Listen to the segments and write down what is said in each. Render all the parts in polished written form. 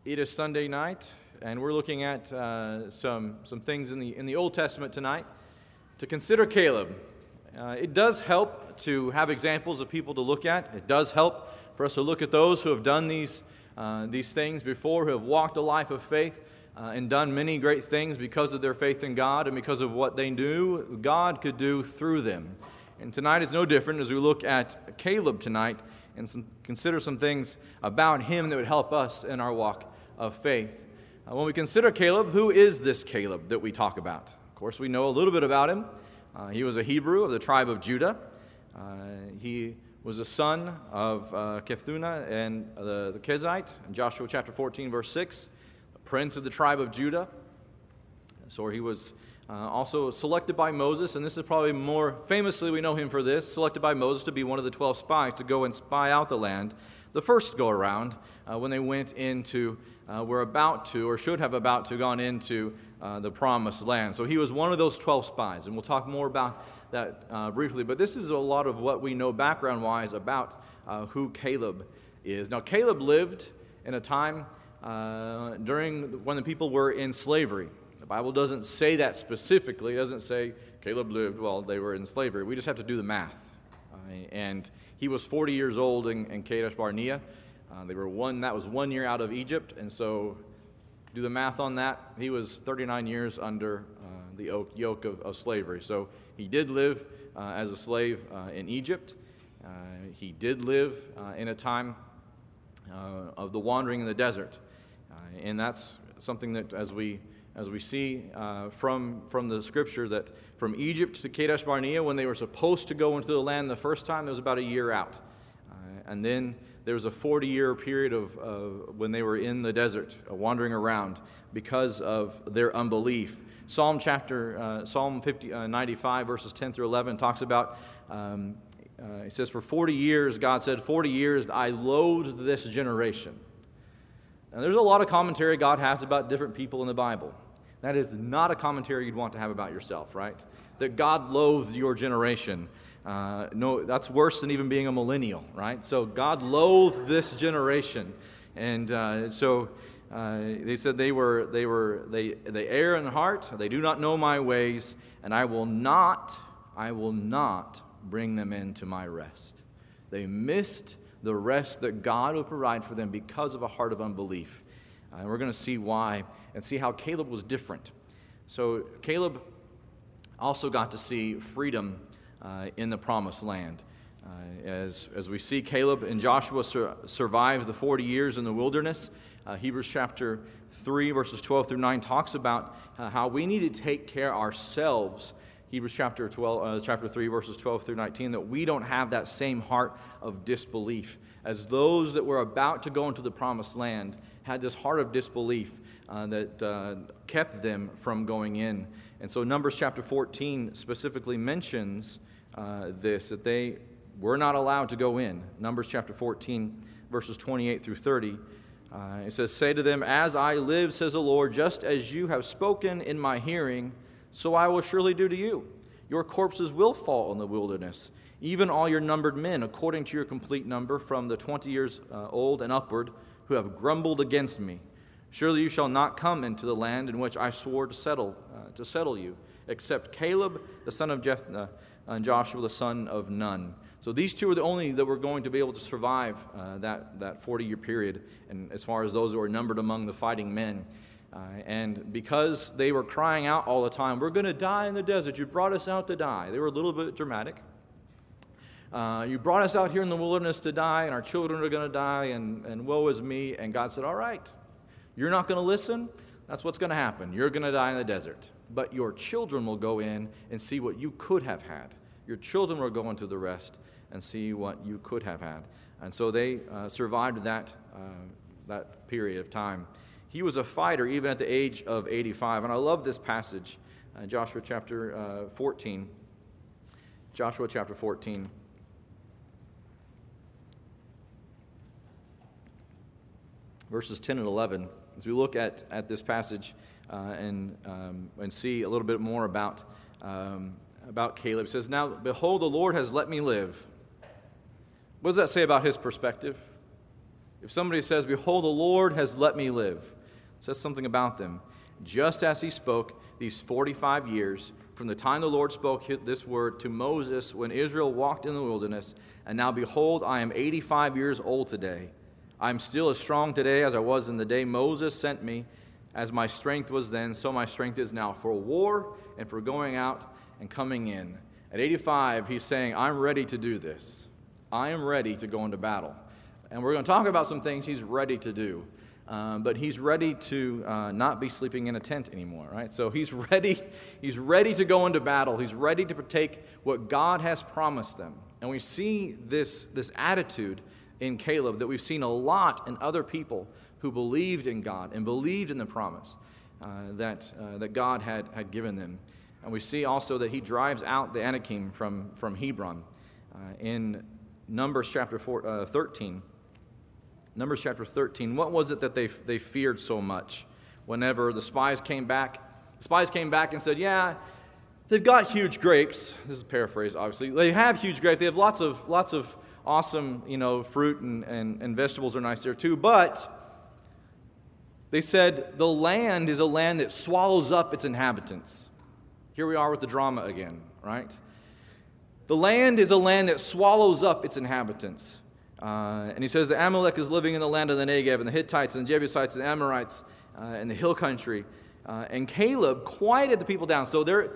It is Sunday night, and we're looking at some things in the Old Testament tonight to consider Caleb. It does help to have examples of people to look at. It does help for us to look at those who have done these things before, who have walked a life of faith and done many great things because of their faith in God and because of what they knew God could do through them. And tonight it's no different as we look at Caleb tonight and consider some things about him that would help us in our walk of faith. When we consider Caleb, who is this Caleb that we talk about? Of course, we know a little bit about him. He was a Hebrew of the tribe of Judah. He was a son of Kephthunah and the Kezite in Joshua chapter 14, verse 6, a prince of the tribe of Judah. So he was also selected by Moses, and this is probably more famously we know him for this, selected by Moses to be one of the 12 spies to go and spy out the land. The first go around when they went into, were about to, or should have about to gone into the promised land. So he was one of those 12 spies, and we'll talk more about that briefly. But this is a lot of what we know background-wise about who Caleb is. Now, Caleb lived in a time during when the people were in slavery. The Bible doesn't say that specifically. It doesn't say Caleb lived while they were in slavery. We just have to do the math. And he was 40 years old in Kadesh Barnea. That was 1 year out of Egypt, and so do the math on that. He was 39 years under the yoke of slavery. So he did live as a slave in Egypt. He did live in a time of the wandering in the desert, and that's something that as we see from the Scripture, that from Egypt to Kadesh Barnea, when they were supposed to go into the land the first time, there was about a year out. And then there was a 40-year period of when they were in the desert, wandering around because of their unbelief. Psalm 95, verses 10 through 11, talks about, it says, for 40 years, God said, 40 years I loathed this generation. Now, there's a lot of commentary God has about different people in the Bible. That is not a commentary you'd want to have about yourself, right? That God loathed your generation. No, that's worse than even being a millennial, right? So God loathed this generation. And so they said they err in heart, they do not know my ways, and I will not bring them into my rest. They missed the rest that God would provide for them because of a heart of unbelief. And we're going to see why and see how Caleb was different. So Caleb also got to see freedom in the promised land. As we see Caleb and Joshua survive the 40 years in the wilderness, Hebrews chapter 3, verses 12 through 9 talks about how we need to take care ourselves. Hebrews chapter 3, verses 12 through 19, that we don't have that same heart of disbelief as those that were about to go into the promised land had this heart of disbelief that kept them from going in. And so Numbers chapter 14 specifically mentions that they were not allowed to go in. Numbers chapter 14, verses 28 through 30. It says, say to them, as I live, says the Lord, just as you have spoken in my hearing, so I will surely do to you. Your corpses will fall in the wilderness, even all your numbered men, according to your complete number, from the 20 years old and upward, who have grumbled against me. Surely you shall not come into the land in which I swore to settle you, except Caleb the son of Jephunneh and Joshua the son of Nun. So these two are the only that were going to be able to survive that 40-year period, and as far as those who were numbered among the fighting men. And because they were crying out all the time, we're going to die in the desert. You brought us out to die. They were a little bit dramatic. You brought us out here in the wilderness to die, and our children are going to die, and woe is me. And God said, all right, you're not going to listen? That's what's going to happen. You're going to die in the desert. But your children will go in and see what you could have had. Your children will go into the rest and see what you could have had. And so they survived that period of time. He was a fighter even at the age of 85. And I love this passage, Joshua chapter 14. Joshua chapter 14. Verses 10 and 11. As we look at this passage and see a little bit more about Caleb, it says, now, behold, the Lord has let me live. What does that say about his perspective? If somebody says, behold, the Lord has let me live, it says something about them. Just as he spoke these 45 years, from the time the Lord spoke this word to Moses when Israel walked in the wilderness, and now behold, I am 85 years old today. I am still as strong today as I was in the day Moses sent me. As my strength was then, so my strength is now for war and for going out and coming in. At 85, he's saying, I'm ready to do this. I am ready to go into battle. And we're going to talk about some things he's ready to do. But he's ready to not be sleeping in a tent anymore, right? So he's ready to go into battle. He's ready to partake what God has promised them. And we see this attitude in Caleb that we've seen a lot in other people who believed in God and believed in the promise that God had given them. And we see also that he drives out the Anakim from Hebron in Numbers chapter 13. Numbers chapter 13. What was it that they feared so much? Whenever the spies came back and said, yeah, they've got huge grapes. This is a paraphrase, obviously. They have huge grapes. They have lots of awesome, fruit and vegetables are nice there too. But they said the land is a land that swallows up its inhabitants. Here we are with the drama again, right? The land is a land that swallows up its inhabitants. And he says that Amalek is living in the land of the Negev, and the Hittites and the Jebusites and the Amorites and the hill country. And Caleb quieted the people down. So they're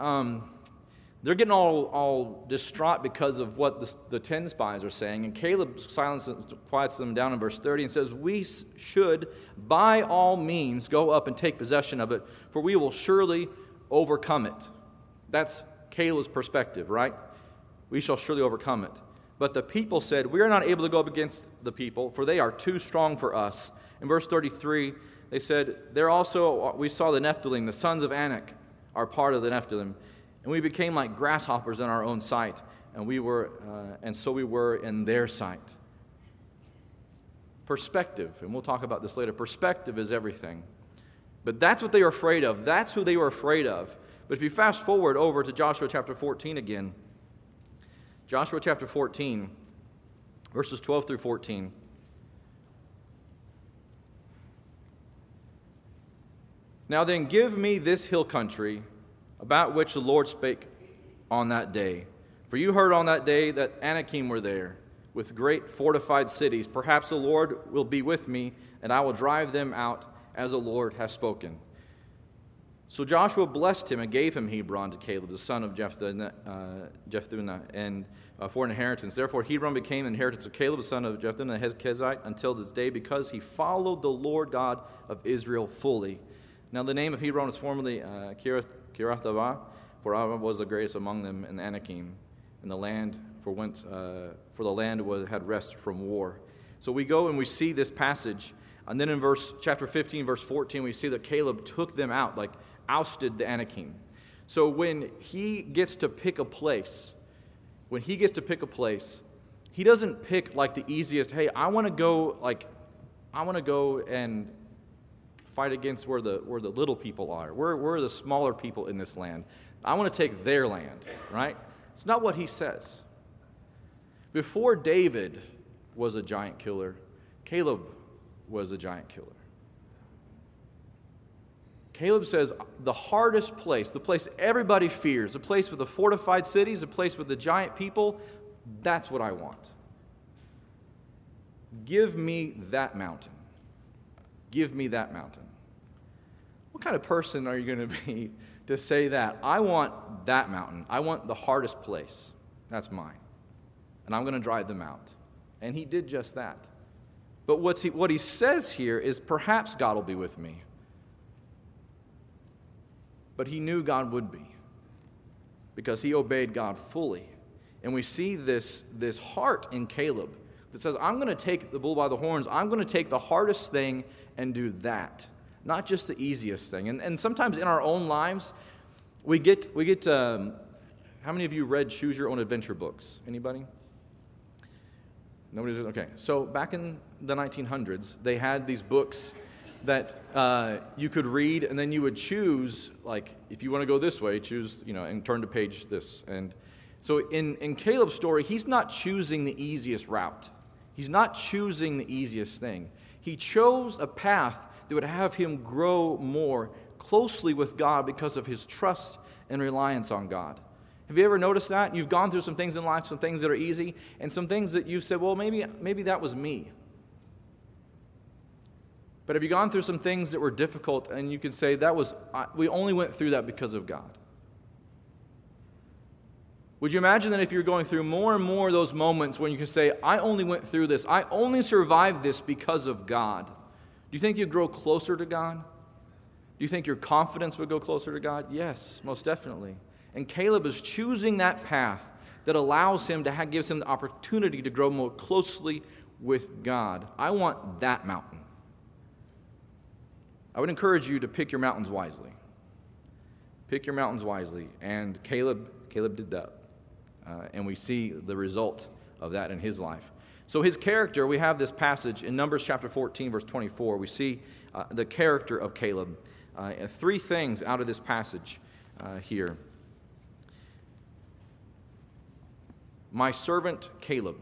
getting all distraught because of what the 10 spies are saying. And Caleb quiets them down in verse 30 and says, we should by all means go up and take possession of it, for we will surely overcome it. That's Caleb's perspective, right? We shall surely overcome it. But the people said, we are not able to go up against the people, for they are too strong for us. In verse 33, they said, there also we saw the Nephilim, the sons of Anak, are part of the Nephilim. And we became like grasshoppers in our own sight, and so we were in their sight. Perspective, and we'll talk about this later. Perspective is everything. But that's what they were afraid of. That's who they were afraid of. But if you fast forward over to Joshua chapter 14 again, Joshua chapter 14, verses 12 through 14. Now then, give me this hill country about which the Lord spake on that day. For you heard on that day that Anakim were there, with great fortified cities. Perhaps the Lord will be with me, and I will drive them out as the Lord has spoken. So Joshua blessed him and gave him Hebron to Caleb, the son of Jephunneh, and for an inheritance. Therefore Hebron became an inheritance of Caleb, the son of Jephunneh the Kenizzite, until this day, because he followed the Lord God of Israel fully. Now the name of Hebron was formerly Kiriath-Arba, for Arba was the greatest among them in Anakim, and the land for the land had rest from war. So we go and we see this passage, and then in chapter 15, verse 14, we see that Caleb took them out, like ousted the Anakim. So when he gets to pick a place, he doesn't pick like the easiest, hey, I want to go and fight against where the little people are. We're the smaller people in this land. I want to take their land, right? It's not what he says. Before David was a giant killer, Caleb was a giant killer. Caleb says, the hardest place, the place everybody fears, the place with the fortified cities, the place with the giant people, that's what I want. Give me that mountain. Give me that mountain. What kind of person are you going to be to say that? I want that mountain. I want the hardest place. That's mine. And I'm going to drive them out. And he did just that. But what he says here is, perhaps God will be with me. But he knew God would be, because he obeyed God fully. And we see this heart in Caleb that says, I'm going to take the bull by the horns. I'm going to take the hardest thing and do that, not just the easiest thing. And sometimes in our own lives, we get. How many of you read Choose Your Own Adventure books? Anybody? Nobody? Okay. So back in the 1900s, they had these books that you could read, and then you would choose, like, if you want to go this way, choose, and turn to page this. And so in Caleb's story, he's not choosing the easiest route. He's not choosing the easiest thing. He chose a path that would have him grow more closely with God because of his trust and reliance on God. Have you ever noticed that? You've gone through some things in life, some things that are easy, and some things that you've said, well, maybe that was me. But have you gone through some things that were difficult and you can say, we only went through that because of God? Would you imagine that if you're going through more and more of those moments when you can say, I only went through this, I only survived this because of God? Do you think you'd grow closer to God? Do you think your confidence would go closer to God? Yes, most definitely. And Caleb is choosing that path that allows him to gives him the opportunity to grow more closely with God. I want that mountain. I would encourage you to pick your mountains wisely. Pick your mountains wisely. And Caleb did that. And we see the result of that in his life. So his character, we have this passage in Numbers chapter 14, verse 24. We see the character of Caleb. Three things out of this passage here. My servant Caleb.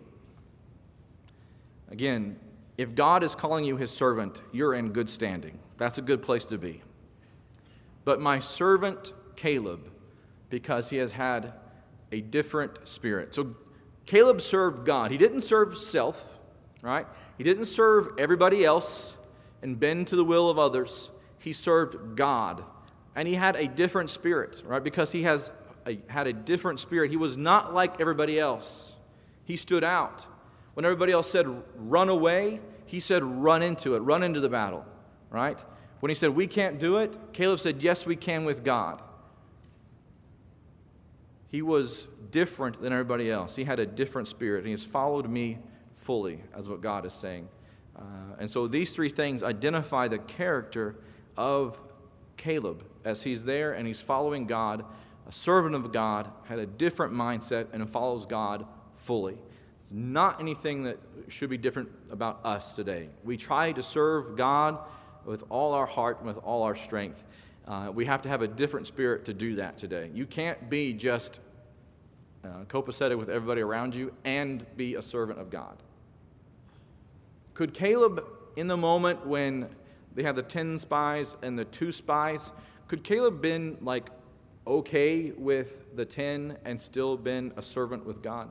Again, if God is calling you his servant, you're in good standing. That's a good place to be. But my servant Caleb, because he has had a different spirit. So Caleb served God. He didn't serve self, right? He didn't serve everybody else and bend to the will of others. He served God. And he had a different spirit, right? Because he had a different spirit. He was not like everybody else. He stood out. When everybody else said, run away, he said, run into it, run into the battle, right? When he said, we can't do it, Caleb said, yes, we can with God. He was different than everybody else. He had a different spirit, and he has followed me fully, as what God is saying. And so these three things identify the character of Caleb as he's there and he's following God, a servant of God, had a different mindset, and follows God fully. It's not anything that should be different about us today. We try to serve God with all our heart and with all our strength. We have to have a different spirit to do that today. You can't be just copacetic with everybody around you and be a servant of God. Could Caleb, in the moment when they had the 10 spies and the 2 spies, could Caleb been like okay with the 10 and still been a servant with God?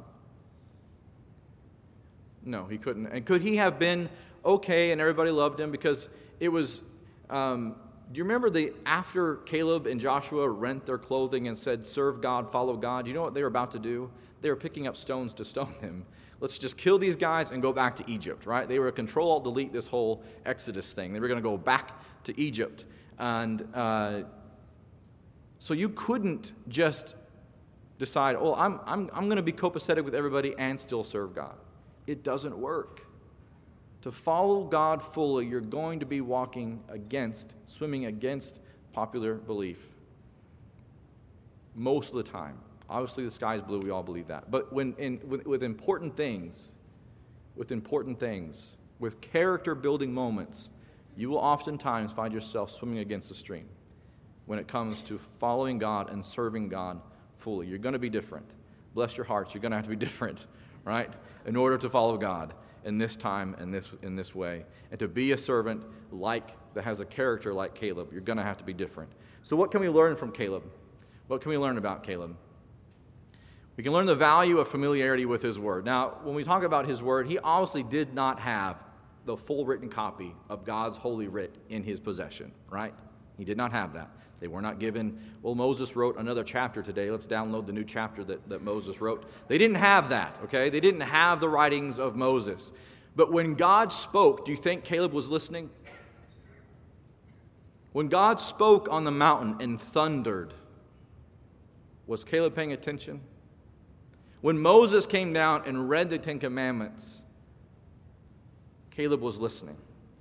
No, he couldn't. And could he have been okay and everybody loved him because it was... do you remember after Caleb and Joshua rent their clothing and said, serve God, follow God, you know what they were about to do? They were picking up stones to stone him. Let's just kill these guys and go back to Egypt, right? They were Control-Alt-Delete this whole Exodus thing. They were going to go back to Egypt. And so you couldn't just decide, oh, I'm going to be copacetic with everybody and still serve God. It doesn't work. To follow God fully, you're going to be swimming against popular belief. Most of the time. Obviously, the sky is blue, we all believe that. But with important things, with character-building moments, you will oftentimes find yourself swimming against the stream when it comes to following God and serving God fully. You're going to be different. Bless your hearts, you're going to have to be different, right? In order to follow God in this time and in this way. And to be a servant that has a character like Caleb, you're going to have to be different. So what can we learn from Caleb? What can we learn about Caleb? We can learn the value of familiarity with his word. Now, when we talk about his word, he obviously did not have the full written copy of God's holy writ in his possession, right? He did not have that. They were not given, well, Moses wrote another chapter today. Let's download the new chapter that Moses wrote. They didn't have that, okay? They didn't have the writings of Moses. But when God spoke, do you think Caleb was listening? When God spoke on the mountain and thundered, was Caleb paying attention? When Moses came down and read the 10 Commandments, Caleb was listening.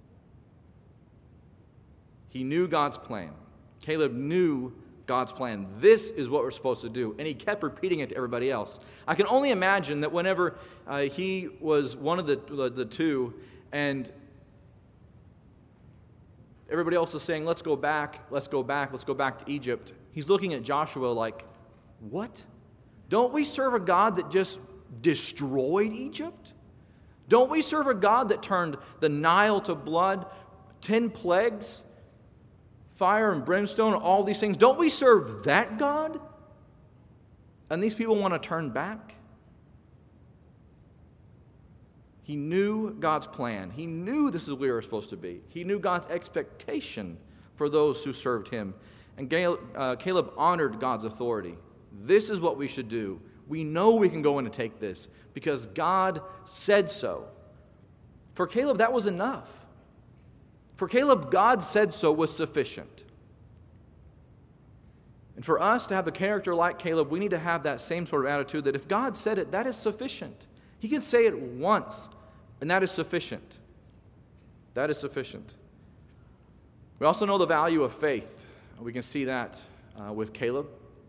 He knew God's plan. Caleb knew God's plan. This is what we're supposed to do. And he kept repeating it to everybody else. I can only imagine that whenever he was one of the two and everybody else is saying, let's go back to Egypt, he's looking at Joshua like, what? Don't we serve a God that just destroyed Egypt? Don't we serve a God that turned the Nile to blood, 10 plagues, fire and brimstone, all these things? Don't we serve that God? And these people want to turn back? He knew God's plan. He knew this is where we were supposed to be. He knew God's expectation for those who served him. And Caleb honored God's authority. This is what we should do. We know we can go in and take this because God said so. For Caleb, that was enough. For Caleb, God said so was sufficient. And for us to have a character like Caleb, we need to have that same sort of attitude that if God said it, that is sufficient. He can say it once, and that is sufficient. That is sufficient. We also know the value of faith. We can see that with Caleb.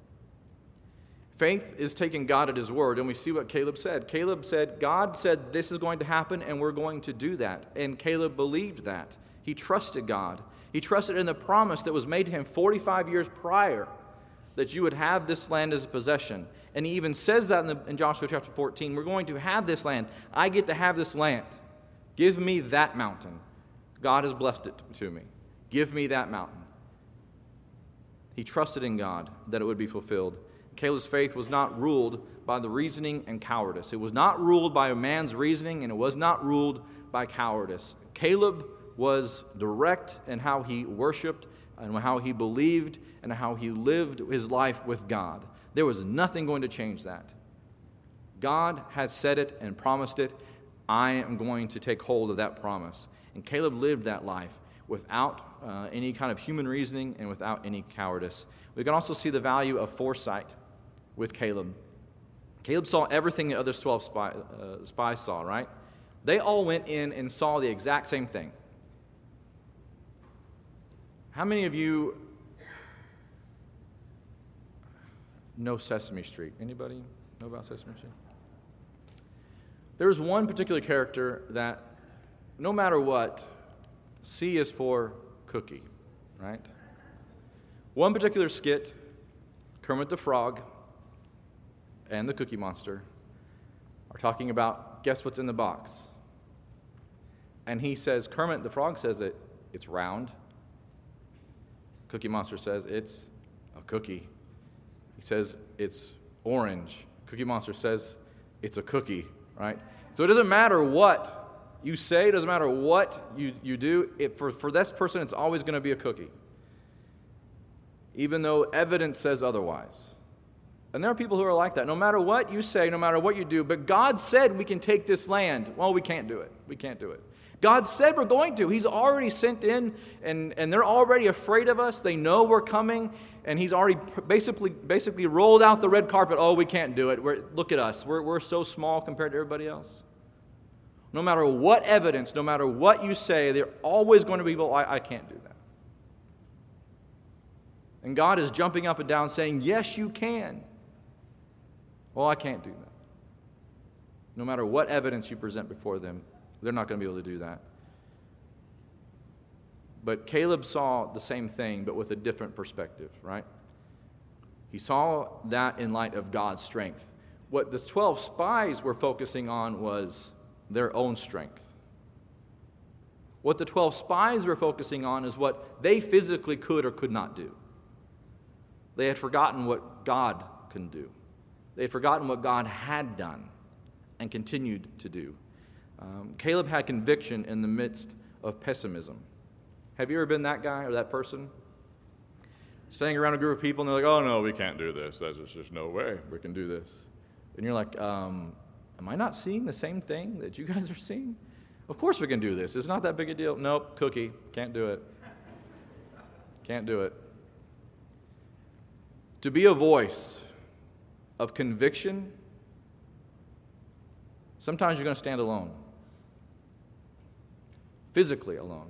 Faith is taking God at his word, and we see what Caleb said. Caleb said, God said this is going to happen, and we're going to do that. And Caleb believed that. He trusted God. He trusted in the promise that was made to him 45 years prior, that you would have this land as a possession. And he even says that in Joshua chapter 14, we're going to have this land. I get to have this land. Give me that mountain. God has blessed it to me. Give me that mountain. He trusted in God that it would be fulfilled. Caleb's faith was not ruled by the reasoning and cowardice. It was not ruled by a man's reasoning, and it was not ruled by cowardice. Caleb was direct in how he worshiped and how he believed and how he lived his life with God. There was nothing going to change that. God had said it and promised it. I am going to take hold of that promise. And Caleb lived that life without any kind of human reasoning and without any cowardice. We can also see the value of foresight with Caleb. Caleb saw everything the other 12 spies saw, right? They all went in and saw the exact same thing. How many of you know Sesame Street? Anybody know about Sesame Street? There's one particular character that, no matter what, C is for cookie, right? One particular skit, Kermit the Frog and the Cookie Monster are talking about, guess what's in the box? And he says, Kermit the Frog says it's round. Cookie Monster says it's a cookie. He says it's orange. Cookie Monster says it's a cookie, right? So it doesn't matter what you say, it doesn't matter what you do. For this person, it's always going to be a cookie, even though evidence says otherwise. And there are people who are like that. No matter what you say, no matter what you do, but God said we can take this land. Well, we can't do it. We can't do it. God said we're going to. He's already sent in, and they're already afraid of us. They know we're coming, and he's already basically rolled out the red carpet. Oh, we can't do it. Look at us. We're so small compared to everybody else. No matter what evidence, no matter what you say, they're always going to be people, I can't do that. And God is jumping up and down saying, yes, you can. Well, I can't do that. No matter what evidence you present before them, they're not going to be able to do that. But Caleb saw the same thing, but with a different perspective, right? He saw that in light of God's strength. What the 12 spies were focusing on was their own strength. What the 12 spies were focusing on is what they physically could or could not do. They had forgotten what God can do. They had forgotten what God had done and continued to do. Caleb had conviction in the midst of pessimism. Have you ever been that guy or that person? Standing around a group of people and they're like, oh no, we can't do this. There's no way we can do this. And you're like, am I not seeing the same thing that you guys are seeing? Of course we can do this. It's not that big a deal. Nope, cookie. Can't do it. Can't do it. To be a voice of conviction, sometimes you're going to stand alone. Physically alone.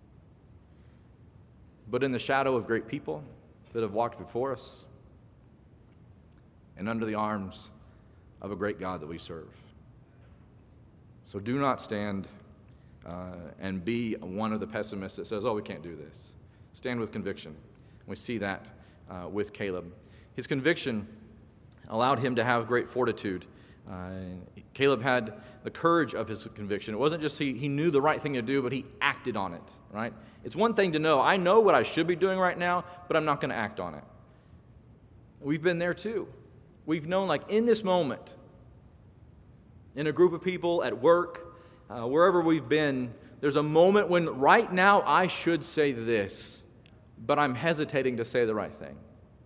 But in the shadow of great people that have walked before us and under the arms of a great God that we serve. So do not stand and be one of the pessimists that says, oh, we can't do this. Stand with conviction. We see that with Caleb. His conviction allowed him to have great fortitude. Caleb had the courage of his conviction. It wasn't just he knew the right thing to do, but he acted on it, right? It's one thing to know, I know what I should be doing right now, but I'm not going to act on it. We've been there too. We've known, like, in this moment, in a group of people, at work, wherever we've been, there's a moment when right now I should say this, but I'm hesitating to say the right thing.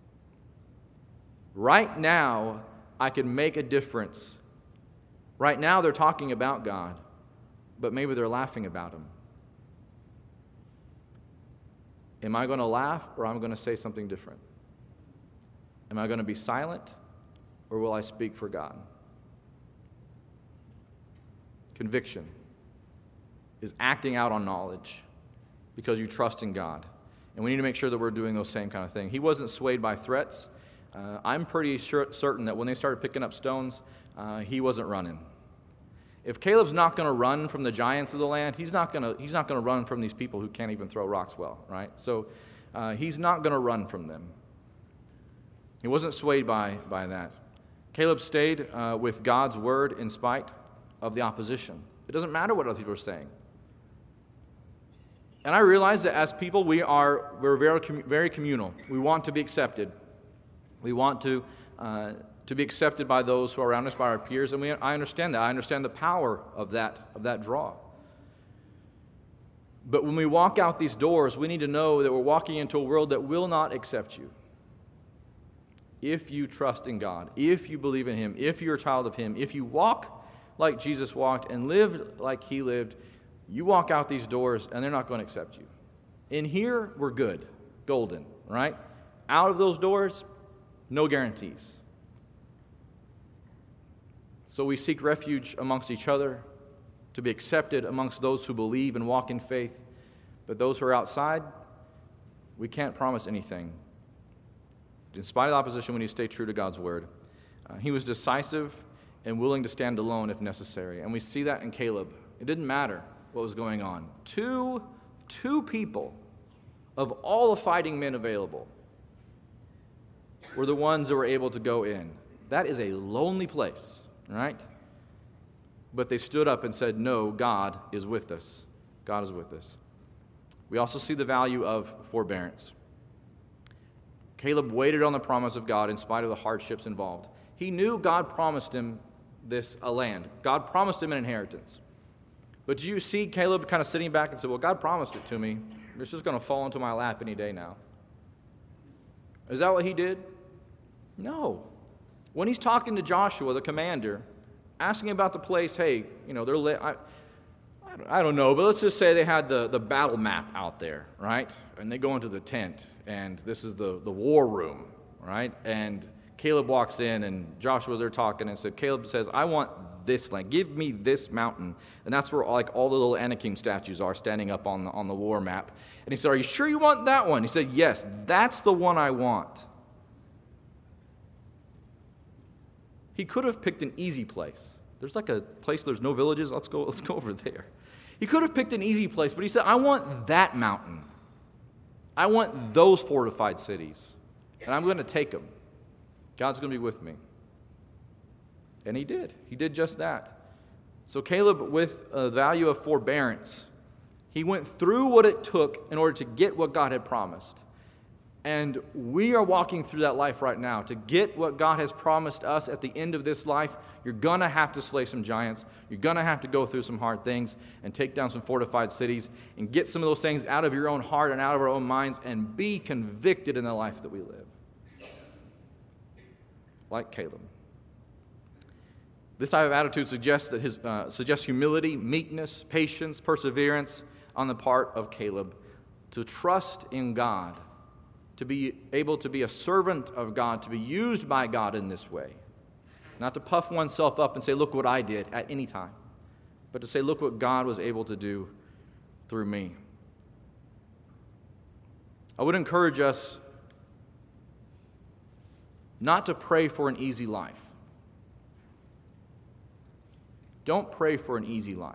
Right now, I can make a difference. Right now, they're talking about God, but maybe they're laughing about Him. Am I going to laugh, or am I going to say something different? Am I going to be silent, or will I speak for God? Conviction is acting out on knowledge because you trust in God. And we need to make sure that we're doing those same kind of thing. He wasn't swayed by threats. I'm pretty certain that when they started picking up stones, he wasn't running. If Caleb's not going to run from the giants of the land, he's not going to run from these people who can't even throw rocks well, right? So he's not going to run from them. He wasn't swayed by that. Caleb stayed with God's word in spite of the opposition. It doesn't matter what other people are saying. And I realize that as people, we're very communal. We want to be accepted. We want to be accepted by those who are around us, by our peers, and I understand that. I understand the power of that draw. But when we walk out these doors, we need to know that we're walking into a world that will not accept you. If you trust in God, if you believe in Him, if you're a child of Him, if you walk like Jesus walked and live like He lived, you walk out these doors and they're not going to accept you. In here, we're good, golden, right? Out of those doors, no guarantees. So we seek refuge amongst each other to be accepted amongst those who believe and walk in faith. But those who are outside, we can't promise anything. In spite of the opposition, we need to stay true to God's word. He was decisive and willing to stand alone if necessary. And we see that in Caleb. It didn't matter what was going on. Two people of all the fighting men available were the ones that were able to go in. That is a lonely place, right? But they stood up and said, no, God is with us. God is with us. We also see the value of forbearance. Caleb waited on the promise of God in spite of the hardships involved. He knew God promised him a land. God promised him an inheritance. But do you see Caleb kind of sitting back and say, well, God promised it to me. It's just going to fall into my lap any day now. Is that what he did? No. When he's talking to Joshua, the commander, asking about the place, hey, I don't know, but let's just say they had the battle map out there, right? And they go into the tent, and this is the war room, right? And Caleb walks in, and Joshua, they're talking, and so Caleb says, I want this land. Give me this mountain. And that's where all the little Anakim statues are standing up on the war map. And he said, are you sure you want that one? He said, yes, that's the one I want. He could have picked an easy place. There's like a place, there's no villages. Let's go over there. He could have picked an easy place, but he said, I want that mountain. I want those fortified cities. And I'm going to take them. God's going to be with me. And he did. He did just that. So Caleb, with a value of forbearance, he went through what it took in order to get what God had promised. And we are walking through that life right now. To get what God has promised us at the end of this life, you're going to have to slay some giants. You're going to have to go through some hard things and take down some fortified cities and get some of those things out of your own heart and out of our own minds and be convicted in the life that we live. Like Caleb. This type of attitude suggests humility, meekness, patience, perseverance on the part of Caleb. To trust in God, to be able to be a servant of God, to be used by God in this way. Not to puff oneself up and say, look what I did at any time, but to say, look what God was able to do through me. I would encourage us not to pray for an easy life. Don't pray for an easy life.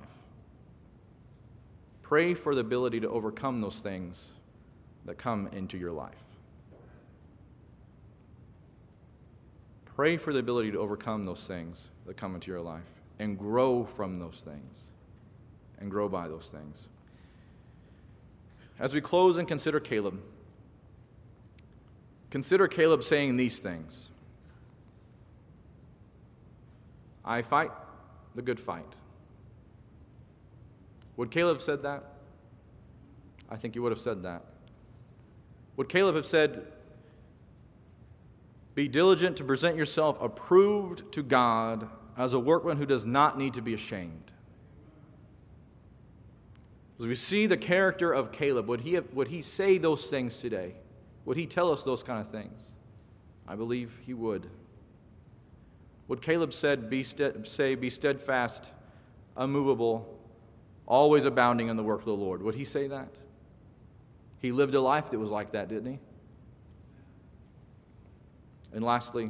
Pray for the ability to overcome those things that come into your life. Pray for the ability to overcome those things that come into your life and grow from those things and grow by those things. As we close and consider Caleb saying these things. I fight the good fight. Would Caleb have said that? I think he would have said that. Would Caleb have said, be diligent to present yourself approved to God as a workman who does not need to be ashamed? As we see the character of Caleb, would he say those things today? Would he tell us those kind of things? I believe he would. Would Caleb say, be steadfast, unmovable, always abounding in the work of the Lord? Would he say that? He lived a life that was like that, didn't he? And lastly,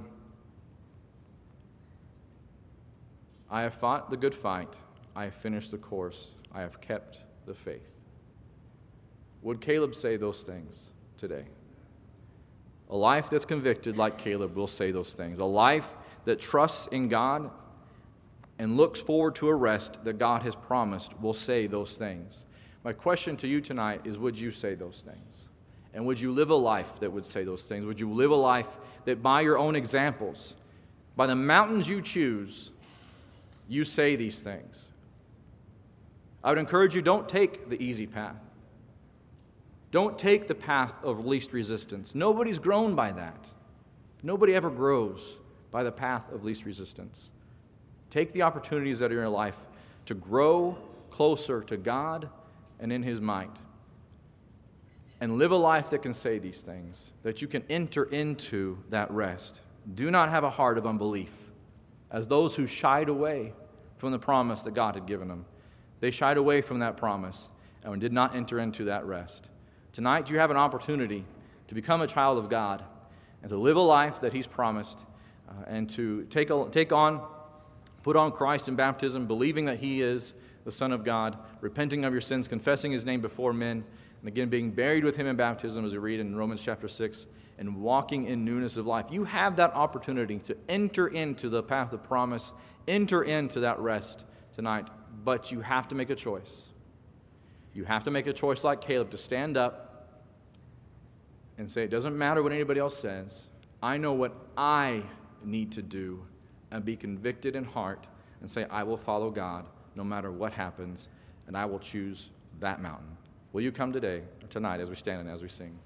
I have fought the good fight. I have finished the course. I have kept the faith. Would Caleb say those things today? A life that's convicted like Caleb will say those things. A life that trusts in God and looks forward to a rest that God has promised will say those things. My question to you tonight is, would you say those things? And would you live a life that would say those things? Would you live a life that by your own examples, by the mountains you choose, you say these things? I would encourage you, don't take the easy path. Don't take the path of least resistance. Nobody's grown by that. Nobody ever grows by the path of least resistance. Take the opportunities that are in your life to grow closer to God and in His might. And live a life that can say these things, that you can enter into that rest. Do not have a heart of unbelief, as those who shied away from the promise that God had given them. They shied away from that promise and did not enter into that rest. Tonight, you have an opportunity to become a child of God and to live a life that He's promised and to put on Christ in baptism, believing that He is the Son of God, repenting of your sins, confessing His name before men, and again being buried with Him in baptism, as we read in Romans chapter 6, and walking in newness of life. You have that opportunity to enter into the path of promise, enter into that rest tonight, but you have to make a choice. You have to make a choice like Caleb to stand up and say, it doesn't matter what anybody else says. I know what I need to do, and be convicted in heart and say, I will follow God no matter what happens, and I will choose that mountain. Will you come tonight as we stand and as we sing?